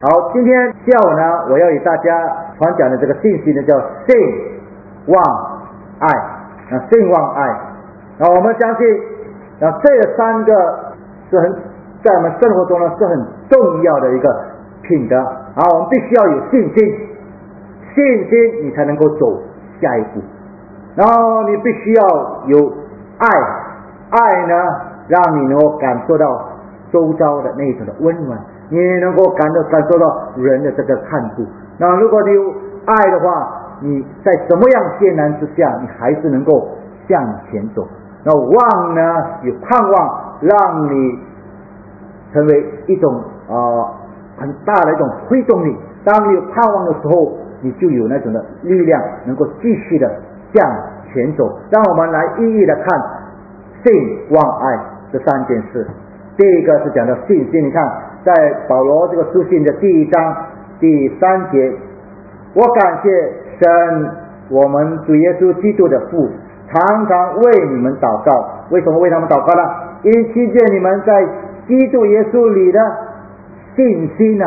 好，今天下午呢，我要与大家传讲的这个信息呢，叫信望爱。信望爱，我们相信，这三个是在我们生活中呢是很重要的一个品德。我们必须要有信心，信心你才能够走下一步。然后你必须要有爱，爱呢让你能够感受到周遭的那种的温暖，你能够感受到人的这个看顾。那如果你有爱的话，你在什么样艰难之下，你还是能够向前走。那望呢，有盼望，让你成为一种很大的一种推动力。当你有盼望的时候，你就有那种的力量，能够继续的向前走。让我们来一一的看信望爱这三件事。第一个是讲到信心，你看在保罗这个书信的第1章第3节，我感谢神我们主耶稣基督的父，常常为你们祷告。为什么为他们祷告呢？因听见你们在基督耶稣里的信心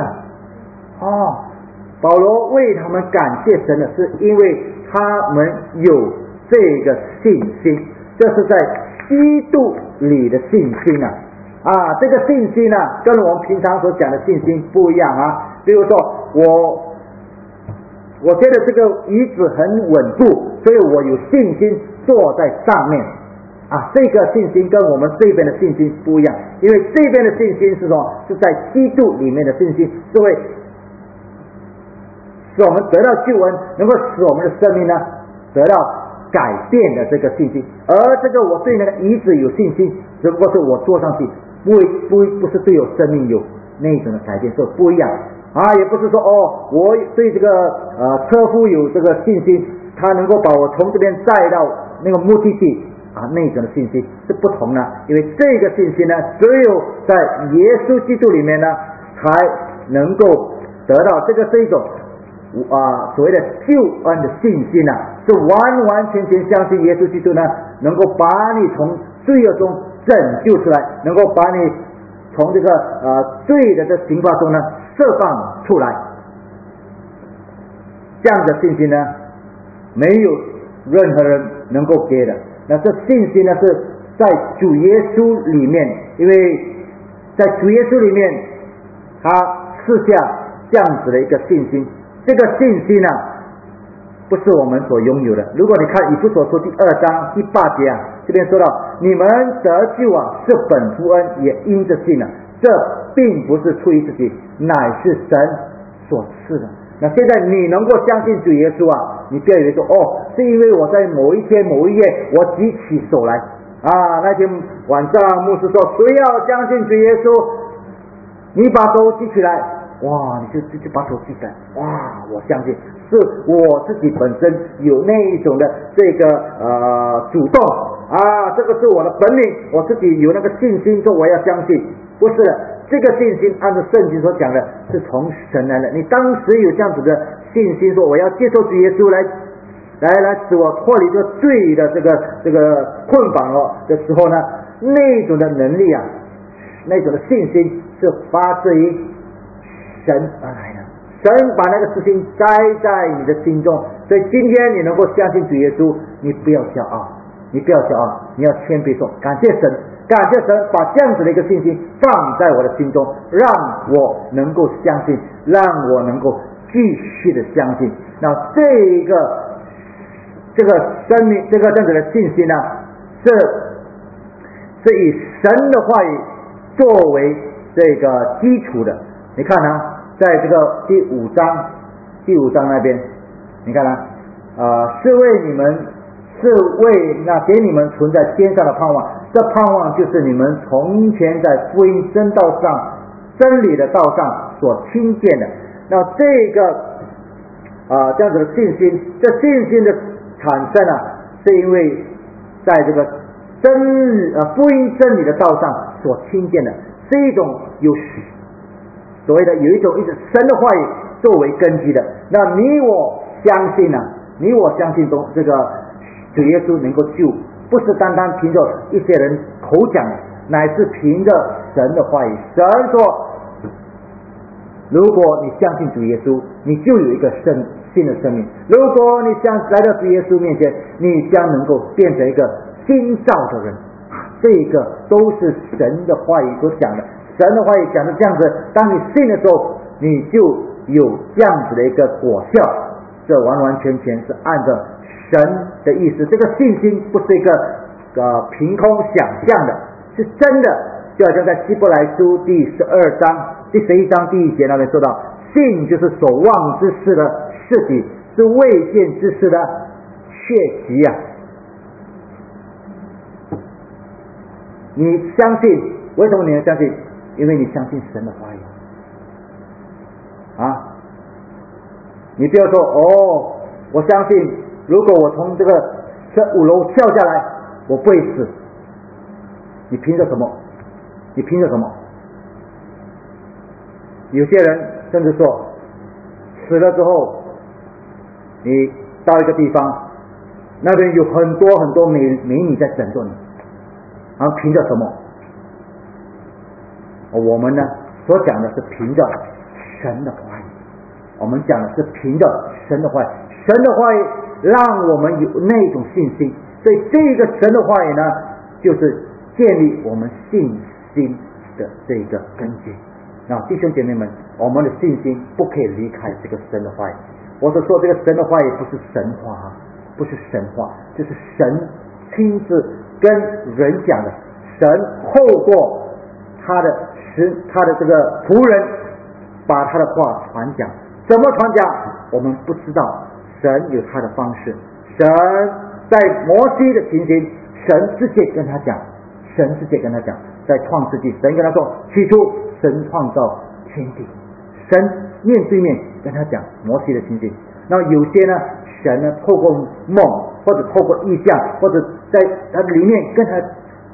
保罗为他们感谢神的是因为他们有这个信心，这是在基督里的信心这个信心跟我们平常所讲的信心不一样比如说我觉得这个椅子很稳固，所以我有信心坐在上面这个信心跟我们这边的信心不一样。因为这边的信心是什么？是在基督里面的信心，是会使我们得到救恩，能够使我们的生命呢得到改变的这个信心。而这个我对那个椅子有信心，只不过是我坐上去，不是对我生命有那种的改变，所以不一样也不是说我对这个车夫有这个信心，他能够把我从这边载到那个目的地那种的信心是不同的。因为这个信心呢，只有在耶稣基督里面呢才能够得到。这个是一种所谓的救恩的信心是完完全全相信耶稣基督呢能够把你从罪恶中拯救出来，能够把你从这个罪的这刑罚中呢释放出来。这样的信心呢，没有任何人能够给的。那这信心呢是在主耶稣里面，因为在主耶稣里面他赐下这样子的一个信心。这个信心不是我们所拥有的。如果你看以弗所书第2章第8节这边说到，你们得救是本乎恩，也因着信这并不是出于自己，乃是神所赐的。那现在你能够相信主耶稣你不要以为说是因为我在某一天某一夜我举起手来那天晚上牧师说谁要相信主耶稣，你把手举起来，你就把手举起来，我相信，是我自己本身有那一种的这个主动这个是我的本领，我自己有那个信心说我要相信。不是的，这个信心按照圣经所讲的是从神来的。你当时有这样子的信心说我要接受主耶稣来使我脱离这个罪的这个捆绑的时候呢，那种的能力那种的信心是发自于神而来的。神把那个事情栽在你的心中，所以今天你能够相信主耶稣，你不要骄傲，你要谦卑说感谢神，感谢神把这样子的一个信心放在我的心中，让我能够相信，让我能够继续的相信。那这个生命这样子的信心是以神的话语作为这个基础的。你看在这个第五章那边，你看是为那给你们存在天上的盼望，这盼望就是你们从前在福音真理的道上所听见的。那这个这样子的信心，这信心的产生是因为在这个福音真理的道上所听见的，是一种所谓的有一种神的话语作为根基的。那你我相信中这个主耶稣能够救，不是单单凭着一些人口讲，乃是凭着神的话语。神说如果你相信主耶稣，你就有一个新的生命。如果你来到主耶稣面前，你将能够变成一个新造的人。这个都是神的话语所讲的。神的话语讲的这样子，当你信的时候，你就有这样子的一个果效。这完完全全是按照神的意思。这个信心不是一个凭空想象的，是真的。就好像在希伯来书第12章第11章第1节那边说到，信就是所望之事的实体，是未见之事的确据啊。你相信，为什么你要相信？因为你相信神的话语啊。你不要说我相信，如果我从这个5楼跳下来，我不会死。你凭着什么？你凭着什么？有些人甚至说，死了之后，你到一个地方，那边有很多很多美女在等着你，然后凭着什么？我们呢所讲的是凭着神的话语，我们讲的是凭着神的话语，神的话语让我们有那种信心。所以这个神的话语呢，就是建立我们信心的这个根基。那弟兄姐妹们，我们的信心不可以离开这个神的话语。我所说这个神的话语不是神话啊，不是神话，就是神亲自跟人讲的。神透过他的这个仆人把他的话传讲。怎么传讲我们不知道，神有他的方式。神在摩西的情形，神直接跟他讲，在创世纪神跟他说，起初神创造天地，神面对面跟他讲摩西的情形。那有些呢，神呢透过梦或者透过异象，或者在他里面跟他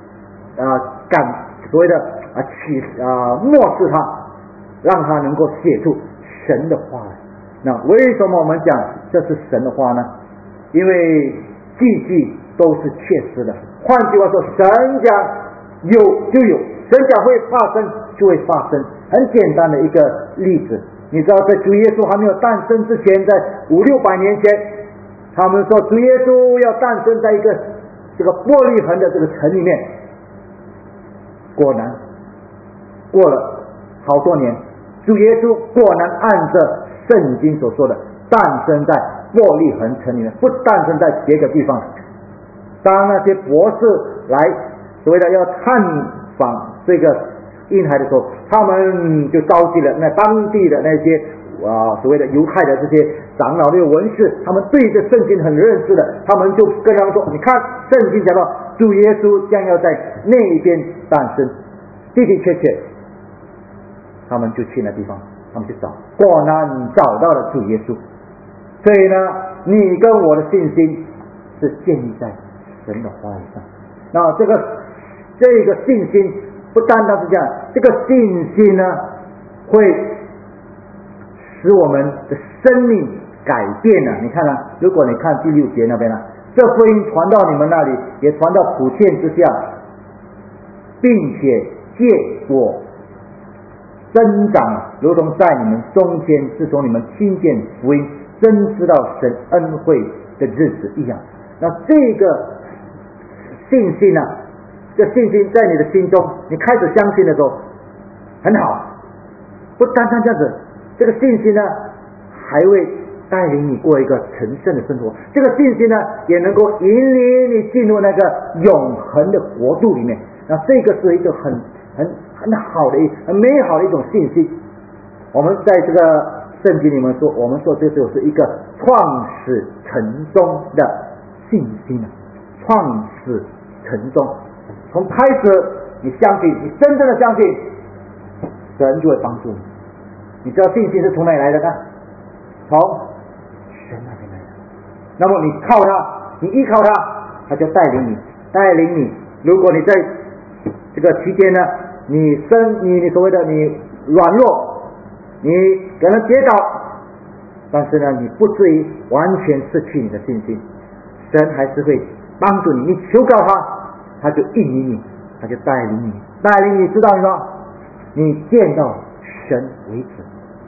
所谓的漠视他，让他能够写出神的话来。那为什么我们讲这是神的话呢？因为句句都是确实的。换句话说，神讲有就有，神讲会发生就会发生。很简单的一个例子，你知道在主耶稣还没有诞生之前，在500-600年前，他们说主耶稣要诞生在一个这个伯利恒的这个城里面。果然过了好多年，主耶稣果然按着圣经所说的诞生在伯利恒城里面，不诞生在别个地方。当那些博士来所谓的要探访这个婴孩的时候，他们就召集了那当地的那些所谓的犹太的这些长老的文士，他们对这圣经很认识的，他们就跟他们说，你看圣经讲到主耶稣将要在那一边诞生，的的确确他们就去那地方，他们去找，果然找到了主耶稣。所以呢，你跟我的信心是建立在神的话语上。那这个信心不单单是这样，这个信心呢会使我们的生命改变了。你看啊，如果你看第6节那边啊，这福音传到你们那里，也传到普天之下，并且结果增长，如同在你们中间，自从你们听见福音，真知道神恩惠的日子一样。那这个信心啊，这信心在你的心中，你开始相信的时候很好，不单单这样子，这个信心呢还会带领你过一个成圣的生活。这个信心呢也能够引领你进入那个永恒的国度里面。那这个是一个很好的很美好的一种信心。我们在这个圣经里面说，我们说这就是一个创始成终的信心啊，创始成终。从开始你相信，你真正的相信，神就会帮助你。你知道信心是从哪里来的呢？从神那边来的。那么你靠他，你依靠他，他就带领你。如果你在这个期间呢，你所谓的你软弱，你可能跌倒，但是呢，你不至于完全失去你的信心，神还是会帮助你。你求告他，他就引领你，他就带领你，知道吗？你见到神为止。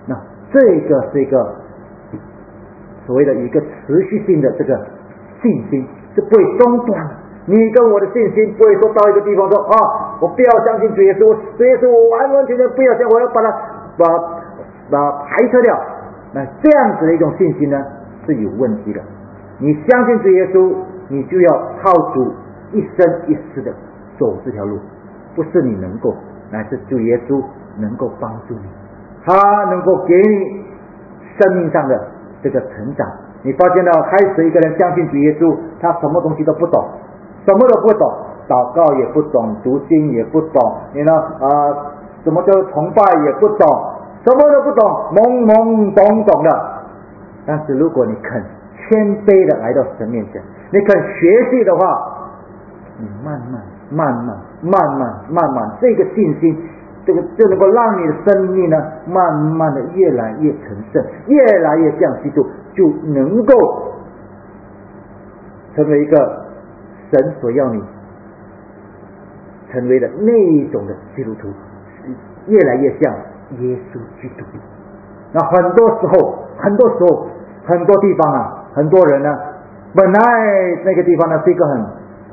这个是一个所谓的一个持续性的这个信心，是不会中断的。你跟我的信心不会说到一个地方说我不要相信主耶稣，主耶稣我完完全全不要相信，我要把它排斥掉。那这样子的一种信心呢是有问题的。你相信主耶稣，你就要靠主一生一世的走这条路，不是你能够，乃是主耶稣能够帮助你，他能够给你生命上的这个成长。你发现到开始一个人相信主耶稣，他什么东西都不懂，什么都不懂，祷告也不懂，读经也不懂，什么叫崇拜也不懂，什么都不懂，懵懵懂懂的。但是如果你肯谦卑的来到神面前，你肯学习的话，你慢慢这个信心就能够让你的生命呢慢慢的越来越成圣，越来越像基督，就能够成为一个神所要你成为的那一种的基督徒，越来越像耶稣基督。那很多时候很多地方很多人呢，本来那个地方呢是一个很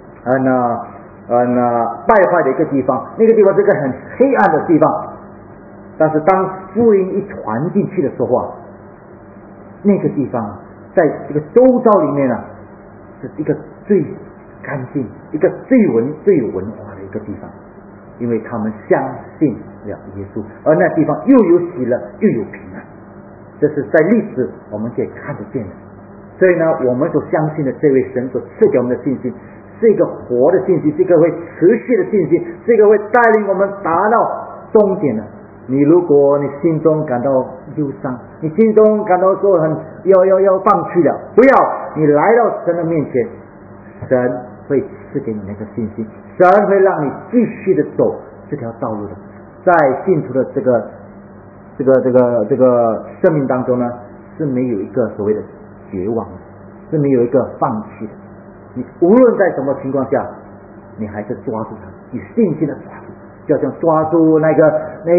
败坏的一个地方，那个地方是一个很黑暗的地方，但是当福音一传进去的时候那个地方在这个周遭里面是一个最干净，一个最有文化的一个地方，因为他们相信了耶稣，而那地方又有喜乐又有平安，这是在历史我们可以看得见的。所以呢，我们所相信的这位神所赐给我们的信心，是一个活的信心，是一个会持续的信心，是一个会带领我们达到终点的。如果你心中感到忧伤，你心中感到说要放弃了，不要，你来到神的面前，神会赐给你那个信心，神会让你继续的走这条道路的。在信徒的这个生命当中呢，是没有一个所谓的绝望的，是没有一个放弃的。你无论在什么情况下，你还是抓住它，以信心的抓住，就像抓住那条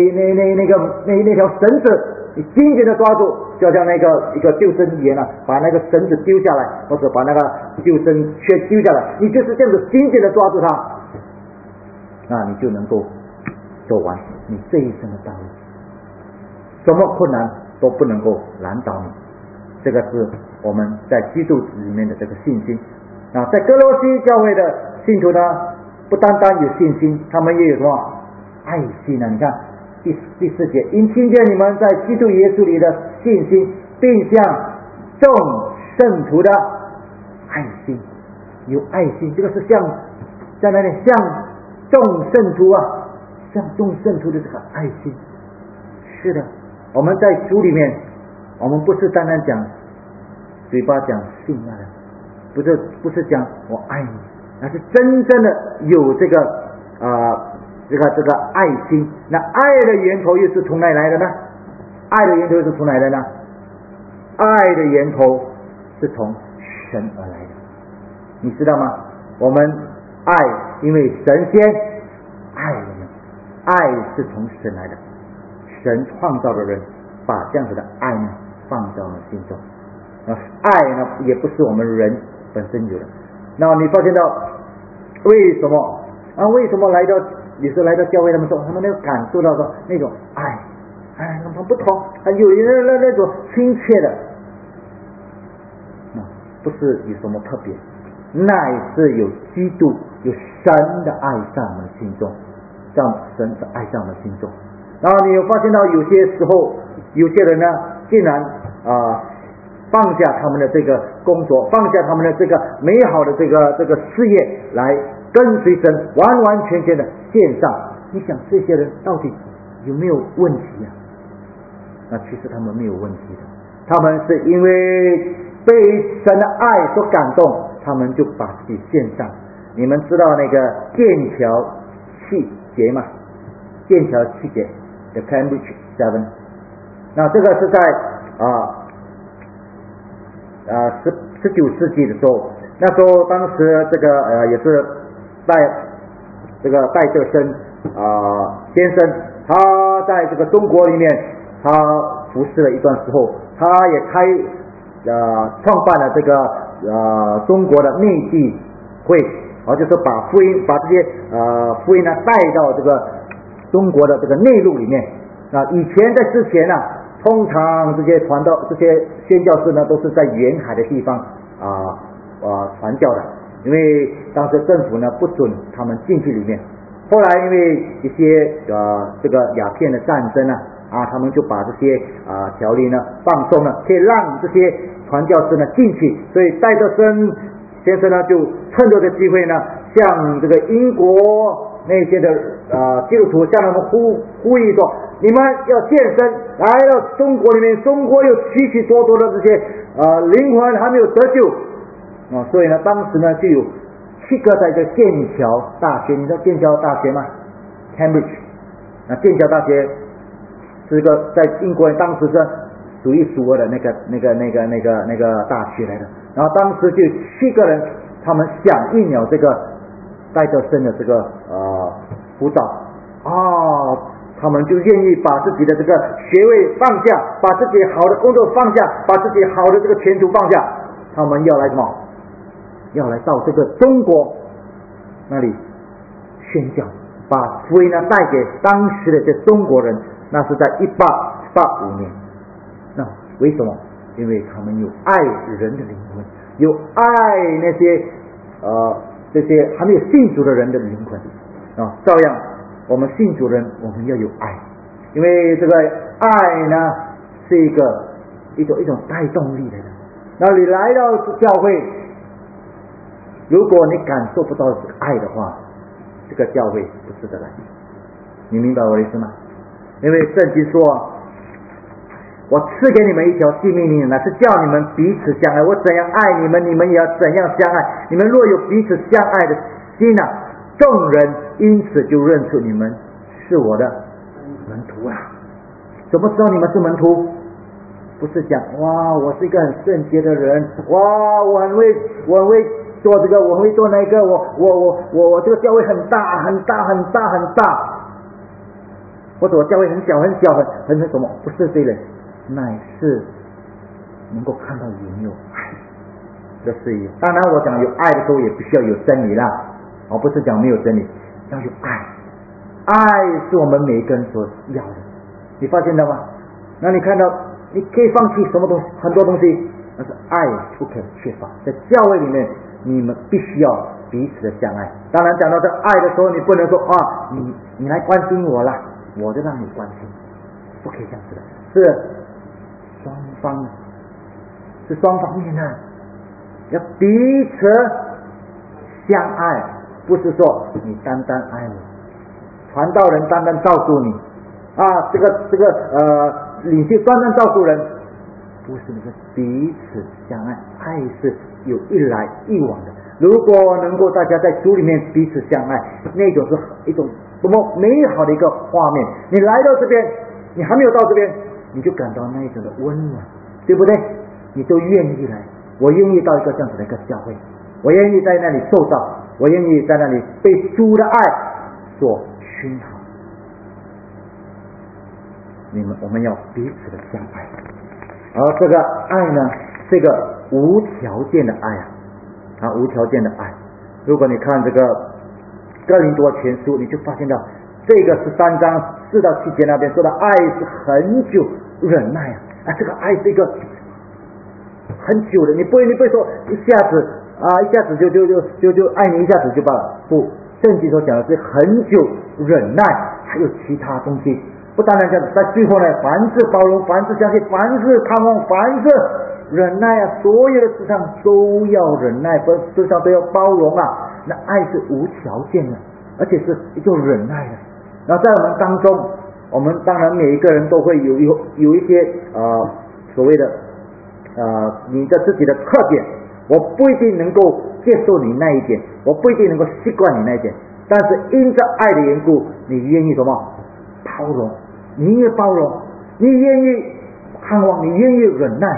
绳子，你紧紧的抓住，就像一个救生员把那个绳子丢下来，或者把那个救生圈丢下来，你就是这样子紧紧的抓住它，那你就能够走完你这一生的道路，什么困难都不能够难倒你。这个是我们在基督里面的这个信心。在哥罗西教会的信徒呢，不单单有信心，他们也有什么爱心呢？你看第4节，因听见你们在基督耶稣里的信心，并向众圣徒的爱心，有爱心，这个是在哪里？向众圣徒向众圣徒的这个爱心。是的，我们在主里面，我们不是单单讲嘴巴讲信的，不是讲我爱你，而是真正的有这个爱心。那爱的源头又是从哪里来的呢？爱的源头是从哪里来的呢？爱的源头是从神而来的，你知道吗？我们爱，因为神先爱我们，爱是从神来的，神创造的人把这样子的爱呢放在我们心中。爱呢也不是我们人本身有的。那你发现到为什么有时候来到教会，他们说他们能够感受到的那种爱很不同，有人那种亲切的，不是有什么特别，那也是有基督有神的爱在我们心中，让神的爱在我们心中。然后你有发现到有些时候有些人呢竟然放下他们的这个工作，放下他们的这个美好的这个事业，来跟随神，完完全全的献上。你想这些人到底有没有问题那其实他们没有问题的，他们是因为被神的爱所感动，他们就把自己献上。你们知道那个剑桥七节吗？剑桥七节 The Cambridge 7， 那这个是在19世纪的时候，那时候当时这个也是戴德生先生，他在这个中国里面，他服侍了一段时候，他也创办了这个中国的内地会，就是把福音把这些福音呢带到这个中国的这个内陆里面。以前在之前呢，通常这些这些宣教士呢都是在沿海的地方传教的，因为当时政府呢不准他们进去里面。后来因为一些这个鸦片的战争他们就把这些条例呢放松了，可以让这些传教士呢进去。所以戴德生先生呢就趁着这个机会呢，向这个英国那些的基督徒向他们呼吁说，你们要健身来到中国里面，中国有许许多多的这些灵魂还没有得救所以呢当时呢就有7个在这剑桥大学，你知道剑桥大学吗 ？Cambridge， 剑桥大学是个在英国人当时是数一数二的那个大学来的。然后当时就7个人，他们响应了这个戴德生的这个辅导他们就愿意把自己的这个学位放下，把自己好的工作放下，把自己好的这个前途放下，他们要来什么？要来到这个中国那里宣教，把福音呢带给当时的这中国人。那是在1885年。那为什么？因为他们有爱人的灵魂，有爱那些这些还没有信主的人的灵魂照样我们信主人，我们要有爱，因为这个爱呢是一种带动力的。那你来到教会，如果你感受不到这个爱的话，这个教会不值得来。你明白我的意思吗？因为圣经说，我赐给你们一条新命令，乃是叫你们彼此相爱。我怎样爱你们，你们也要怎样相爱。你们若有彼此相爱的心众人因此就认出你们是我的门徒怎么知道你们是门徒？不是讲我是一个很圣洁的人，我很会做这个，我会做那个，我这个教会很大很大很大很大，或者我教会很小很小很什么？不是这类，乃是能够看到有没有爱。这是一。当然我讲有爱的时候也必须要有真理啦，不是讲没有真理，要有爱。爱是我们每一个人所要的，你发现了吗？那你看到你可以放弃什么东西，很多东西，但是爱不可缺乏。在教会里面，你们必须要彼此的相爱。当然讲到这爱的时候，你不能说你来关心我啦，我就让你关心，不可以这样子的，是双方面要彼此相爱，不是说你单单爱我，传道人单单照顾你这个领袖单单照顾人，不是那个彼此相爱，爱是有一来一往的。如果能够大家在主里面彼此相爱，那种是一种多么美好的一个画面。你来到这边，你还没有到这边，你就感到那一种的温暖，对不对？你就愿意来，我愿意到一个这样子的一个教会，我愿意在那里受到，我愿意在那里被主的爱所熏陶。我们要彼此的相爱，而这个爱呢，这个无条件的爱无条件的爱。如果你看这个哥林多前书，你就发现到这个13章4到7节那边说的爱是很久忍耐这个爱是一个很久的，你不会说一下子就爱你一下子就罢了，不，圣经所讲的是很久忍耐，还有其他东西。不单单这样子，在最后呢，凡事包容，凡事相信，凡事盼望，凡事忍耐所有的事上都要忍耐，事上都要包容那爱是无条件的，而且是一种忍耐的。然后在我们当中，我们当然每一个人都会有一些所谓的你的自己的特点，我不一定能够接受你那一点，我不一定能够习惯你那一点，但是因着爱的缘故，你愿意什么？包容，你愿意包容，你愿意盼望，你愿意忍耐。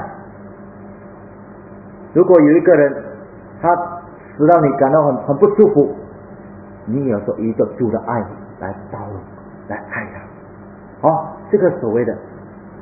如果有一个人他使让你感到很不舒服，你也要说一个主的爱来包容，来爱他。这个所谓的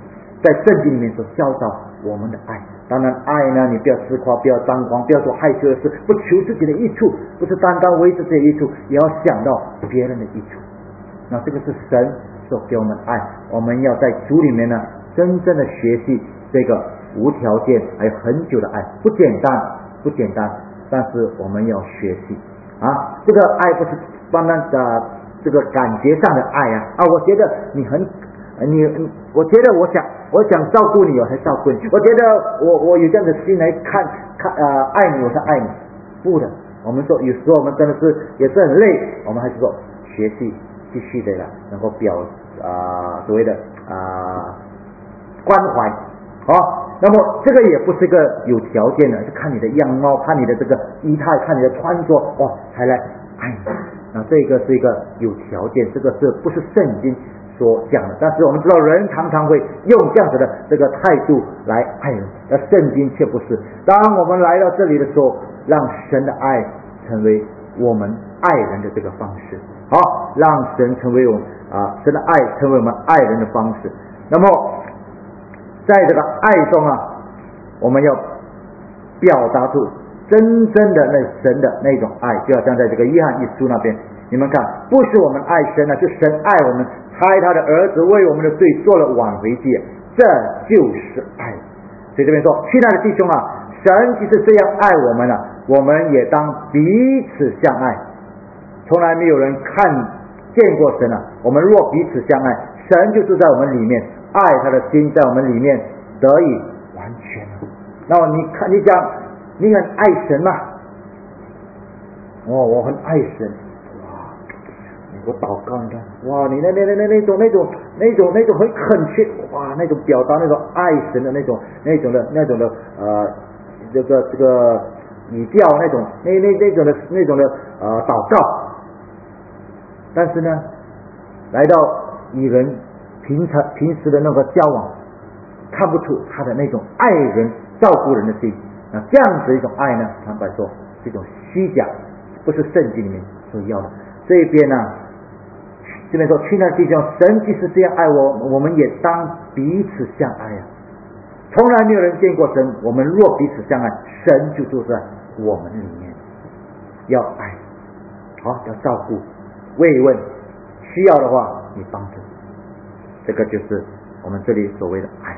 在圣经里面所教导我们的爱。当然爱呢，你不要自夸，不要张狂，不要做害羞的事，不求自己的益处，不是单单为自己的益处，也要想到别人的益处。那这个是神所给我们的爱，我们要在主里面呢真正的学习这个无条件还有很久的爱，不简单，但是我们要学习啊。这个爱不是单单的这个感觉上的爱啊，我觉得我觉得我想照顾你，我才照顾你。我觉得我有这样的心来看爱你，我才爱你。不的，我们说有时候我们真的是也是很累，我们还是说学习继续的能够所谓的关怀。好，那么这个也不是一个有条件的，是看你的样貌，看你的这个仪态，看你的穿着，才来爱你。那这个是一个有条件，这个是不是圣经所讲的？但是我们知道人常常会用这样子的这个态度来爱人，而圣经却不是。当我们来到这里的时候，让神的爱成为我们爱人的这个方式。好，让神成为我们神的爱成为我们爱人的方式。那么在这个爱中我们要表达出真正的神的那种爱，就好像在这个约翰一书那边，你们看，不是我们爱神是神爱我们，差他的儿子为我们的罪做了挽回祭，这就是爱。所以这边说，亲爱的弟兄神即是这样爱我们我们也当彼此相爱。从来没有人见过神我们若彼此相爱，神就住在我们里面，爱他的心在我们里面得以完全。那么你讲你很爱神吗？我很爱神。我祷告，你看，你那种很恳切，那种表达那种爱神的那种的这个语调，那种的祷告。但是呢，来到与人平时的那个交往，看不出他的那种爱人照顾人的心。那这样子一种爱呢，坦白说是一种虚假，不是圣经里面所要的。这一边这边说，亲爱的弟兄，神即是这样爱我们也当彼此相爱从来没有人见过神，我们若彼此相爱，神就住在我们里面。要爱，要照顾，慰问，需要的话你帮助，这个就是我们这里所谓的爱。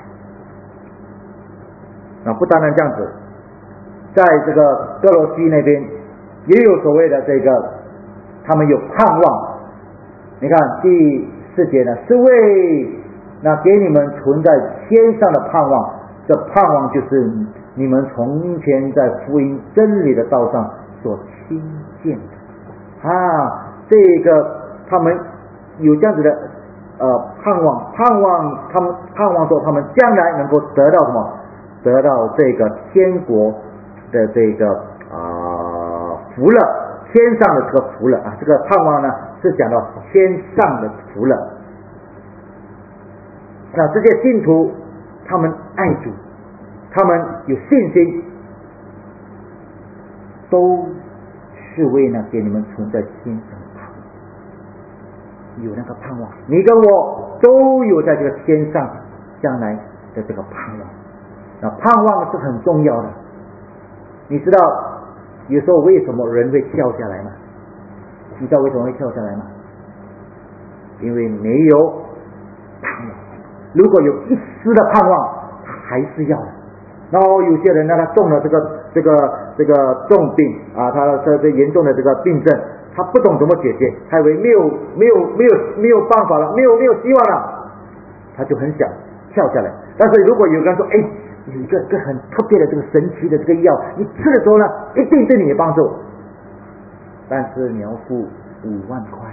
那不单单这样子，在这个哥罗西那边也有所谓的这个，他们有盼望。你看第4节呢，是为给你们存在天上的盼望，这盼望就是你们从前在福音真理的道上所听见的这个他们有这样子的盼望他们盼望说他们将来能够得到什么？得到这个天国的这个福乐，天上的这个福乐这个盼望呢是讲到天上的福乐。那这些信徒他们爱主，他们有信心，都是为给你们存在天上的盼望，有那个盼望，你跟我都有在这个天上将来的这个盼望。那盼望是很重要的。你知道有时候为什么人会跳下来吗？你知道为什么会跳下来吗？因为没有盼望。如果有一丝的盼望，他还是要的。然后有些人呢，他中了这个重病他这严重的这个病症，他不懂怎么解决，他以为没有办法了，没有希望了，他就很想跳下来。但是如果有人说，有一个很特别的这个神奇的这个药，你吃的时候呢，一定对你有帮助，但是你要付5万块，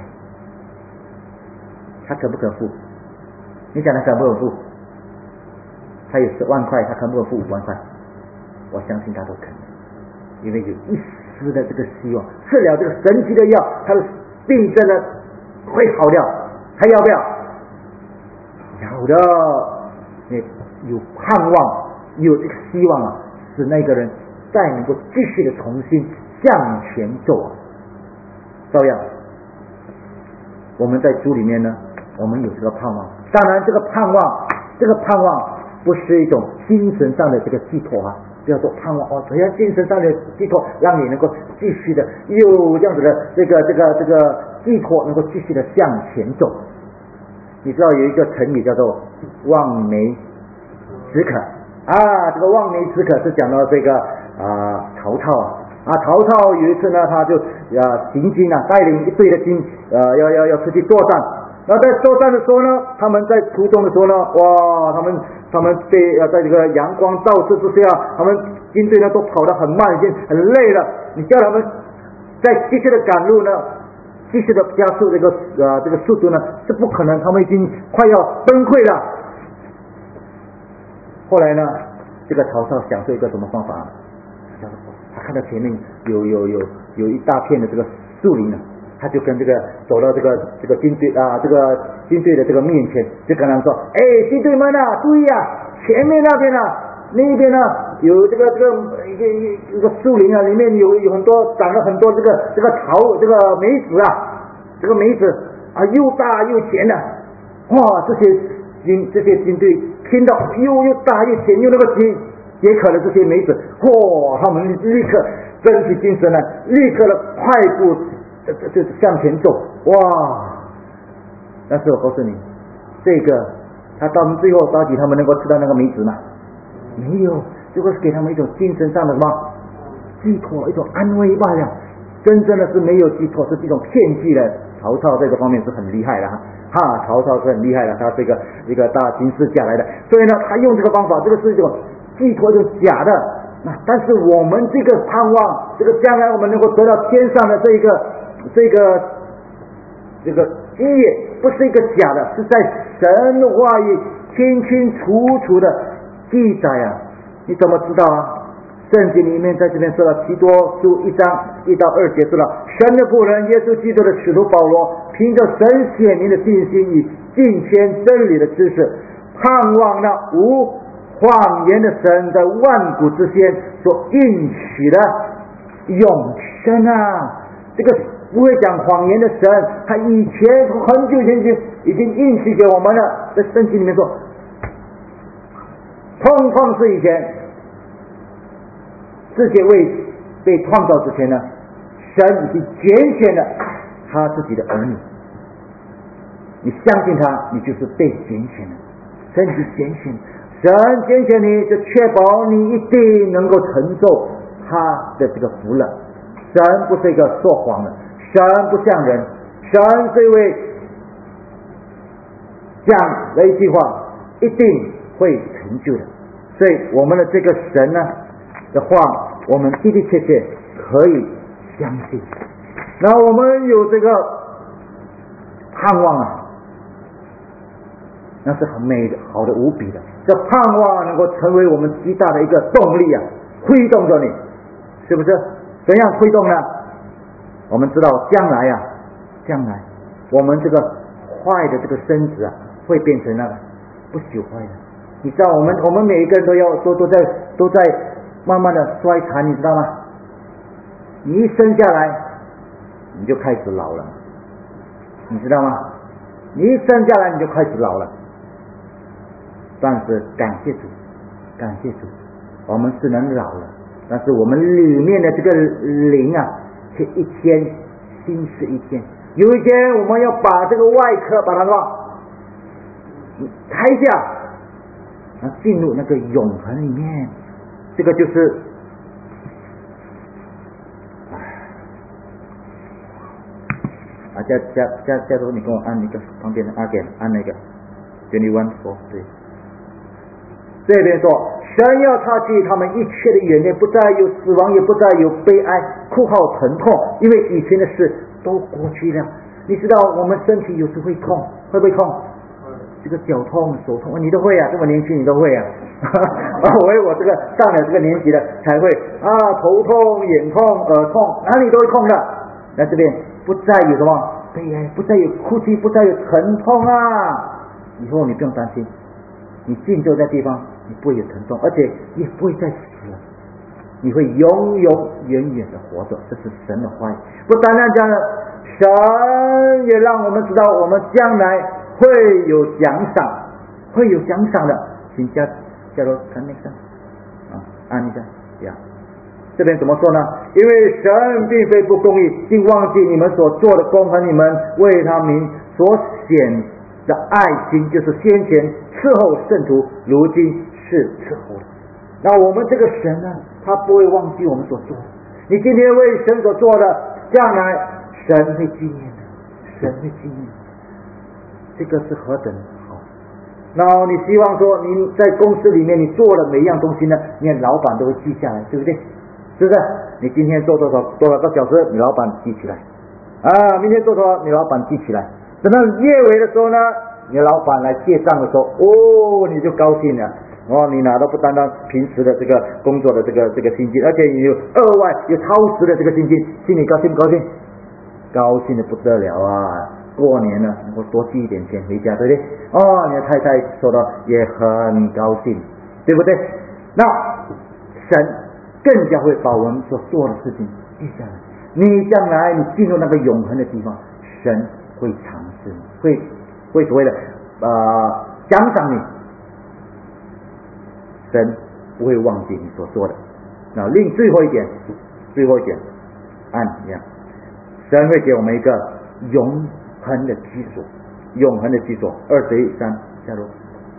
他肯不肯付？你讲他肯不肯付？他有10万块，他肯不肯付5万块？我相信他都肯，因为有一丝的这个希望，吃了这个神奇的药，他的病症呢会好掉，他要不要？要的，你有盼望，有这个希望使那个人再能够继续的重新向前走照样，我们在主里面呢，我们有这个盼望。当然，这个盼望不是一种精神上的这个寄托啊，不要说盼望哦，只要精神上的寄托，让你能够继续的有这样子的这个寄托，能够继续的向前走。你知道有一个成语叫做望梅止渴啊，这个望梅止渴是讲到这个曹操曹操有一次呢，他就行军带领一队的军要出去作战。然后在作战的时候呢，他们在途中的时候呢，哇，他们被在这个阳光照射之下，他们军队呢都跑得很慢，已经很累了。你叫他们再继续的赶路呢，继续的加速这个速度呢，是不可能，他们已经快要崩溃了。后来呢，这个曹操想出一个什么方法？他看到前面有一大片的这个树林他就跟走到这个军队这个军队的这个面前，就跟他们说：“哎，军队们注意前面那边那边有这个一个树林里面有很多长了很多这个桃这个梅子这个梅子又大又甜的。”哇，这些军队听到又大又甜又那个解渴的这些梅子，哇，他们立刻振起精神来，立刻的快步就向前走。哇！但是我告诉你，这个他到最后到底他们能够吃到那个梅子吗？没有，这个是给他们一种精神上的什么寄托，一种安慰罢了。真正的是没有寄托，是一种骗局的。曹操这个方面是很厉害的曹操是很厉害的，他是一个大军事家来的，所以呢，他用这个方法，这个是一种寄托，就是假的。但是我们这个盼望，这个将来我们能够得到天上的这个基业，不是一个假的，是在神的话语清清楚楚的记载你怎么知道圣经里面在这边说了，提多书1章1到2节说了，神的仆人耶稣基督的使徒保罗，凭着神显明的信心与敬虔真理的知识，盼望那无谎言的神在万古之先所应许的永生这个不会讲谎言的神，他以前很久以前已经应许给我们了。在圣经里面说，通通是以前世界未被创造之前呢，神已经拣选了他自己的儿女。你相信他，你就是被拣选了。神已经拣选，神拣选你，就确保你一定能够承受他的这个福了。神不是一个说谎的，神不像人，神是一位讲了一句话一定会成就的。所以我们的这个神的话，我们的的确确可以相信。然后我们有这个盼望那是很美的，好的无比的。这盼望能够成为我们极大的一个动力推动着你，是不是？怎样推动呢？我们知道将来我们这个坏的这个身子会变成那个不朽坏的。你知道我们每一个人都在慢慢的衰残，你知道吗？你一生下来你就开始老了，你知道吗？你一生下来你就开始老了。但是感谢主，我们是能老了，但是我们里面的这个灵却一天新是一天。有一天我们要把这个外壳把它开下，进入那个永恒里面。这个就是加州，你跟我按一个旁边的按那个21 4对。这边说，神要擦去他们一切的眼泪，不再有死亡，也不再有悲哀、哭号、疼痛，因为以前的事都过去了。你知道我们身体有时会痛，会不会痛？这个脚痛、手痛，你都会这么年轻你都会我这个上了这个年纪了才会头痛、眼痛、耳痛，哪里都会痛的。那这边不再有什么悲哀，不再有哭泣，不再有疼痛以后你不用担心，你静坐在地方，你不会有疼痛，而且也不会再死了，你会永永远远的活着。这是神的话语。不单单这样的，神也让我们知道我们将来会有奖赏，的。请假如看那个按一下呀。这边怎么说呢？因为神并非不公义，竟忘记你们所做的功和你们为他民所显的爱心，就是先前伺候圣徒，如今是伺候的。那我们这个神呢，他不会忘记我们所做的。你今天为神所做的，将来神会纪念的，神会纪念。这个是何等好！然后你希望说你在公司里面你做的每一样东西呢，你的老板都会记下来，对不对？是不是？你今天做多少个小时，你老板记起来明天做多少，你老板记起来。等到月尾的时候呢，你老板来结账的时候，你就高兴了。你拿到不单单平时的这个工作的这个薪金，而且你有额外有超时的这个薪金，心里高兴不高兴？高兴的不得了啊！过年了，能够多寄一点钱回家，对不对？你的太太说的也很高兴，对不对？那神更加会把我们所做的事情记下来。你将来你进入那个永恒的地方，神会赏识你，会所谓的奖赏你。神不会忘记你所做的。那最后一点，按一样，神会给我们一个永恒的居所，21、3，下入。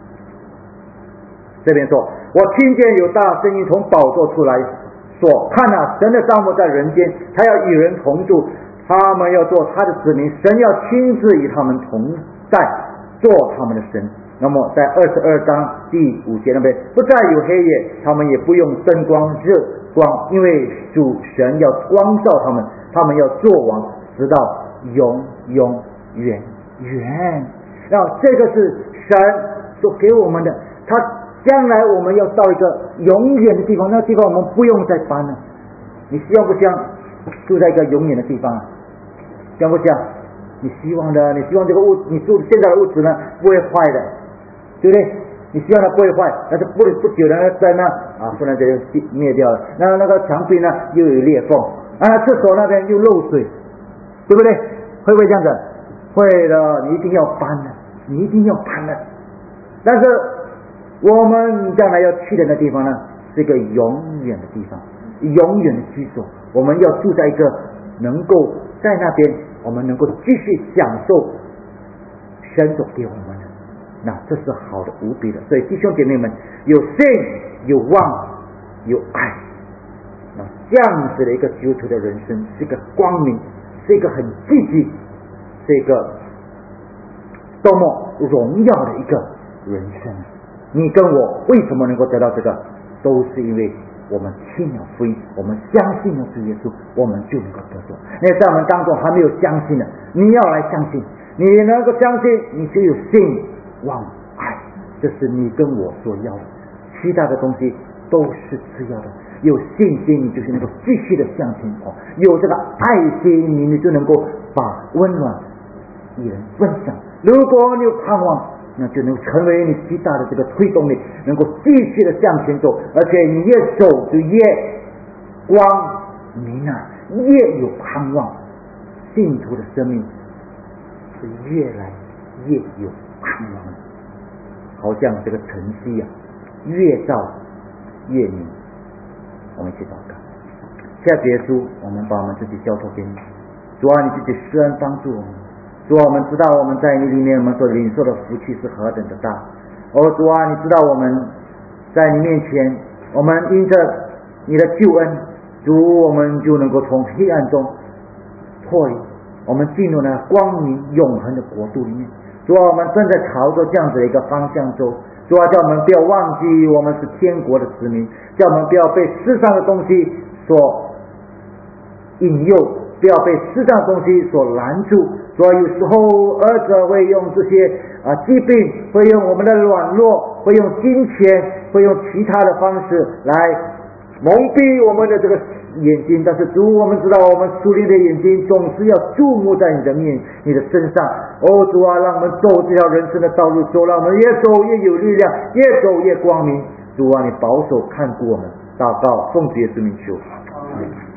这边说，我听见有大声音从宝座出来说，看啊，神的帐幕在人间，他要与人同住，他们要做他的子民，神要亲自与他们同在，做他们的神。那么在22章第5节那边，不再有黑夜，他们也不用灯光热光，因为主神要光照他们，他们要做王，直到永永远远。然后这个是神所给我们的，他将来我们要到一个永远的地方，那个地方我们不用再搬了。你希望不希望住在一个永远的地方啊？希望不希望？你希望的，你希望这个你住现在的屋子呢不会坏的，对不对？你希望它不会坏，但是不久的在那忽然间就灭掉了。那个墙壁呢又有裂缝厕所那边又漏水，对不对？会不会这样子？会的，你一定要搬的。但是我们将来要去的那地方呢，是一个永远的地方，永远的居所。我们要住在一个能够在那边，我们能够继续享受神所给我们的，那这是好的无比的。所以弟兄姐妹们，有信有望有爱，那这样子的一个基督徒的人生是一个光明，是一个很积极，是一个多么荣耀的一个人生。你跟我为什么能够得到这个，都是因为我们听了福音，我们相信了主耶稣，我们就能够得着。那在我们当中还没有相信的，你要来相信，你能够相信，你就有信望爱，这是你跟我所要的，其他的东西都是次要的。有信心，你就是能够继续的向前跑；有这个爱心，你就能够把温暖与人分享。如果你有盼望，那就能成为你极大的这个推动力，能够继续的向前走，而且你越走就越光明越有盼望。信徒的生命是越来越有盼望的，好像这个晨曦越照越明。我们一起祷告。下主耶稣，我们把我们自己交托给你，主啊，你自己施恩帮助我们。主啊，我们知道我们在你里面，我们所领受的福气是何等的大。主啊，你知道我们在你面前，我们因着你的救恩，主，我们就能够从黑暗中脱离，我们进入了光明永恒的国度里面。主啊，我们正在朝着这样子的一个方向走。主啊，叫我们不要忘记我们是天国的子民，叫我们不要被世上的东西所引诱，不要被世上的东西所拦住。所以有时候儿子会用这些疾病，会用我们的软弱，会用金钱，会用其他的方式来蒙蔽我们的这个眼睛。但是主，我们知道我们属灵的眼睛总是要注目在你的身上。主啊，让我们走这条人生的道路，走，让我们越走越有力量，越走越光明。主啊，你保守看顾我们。祷告奉主耶稣名求。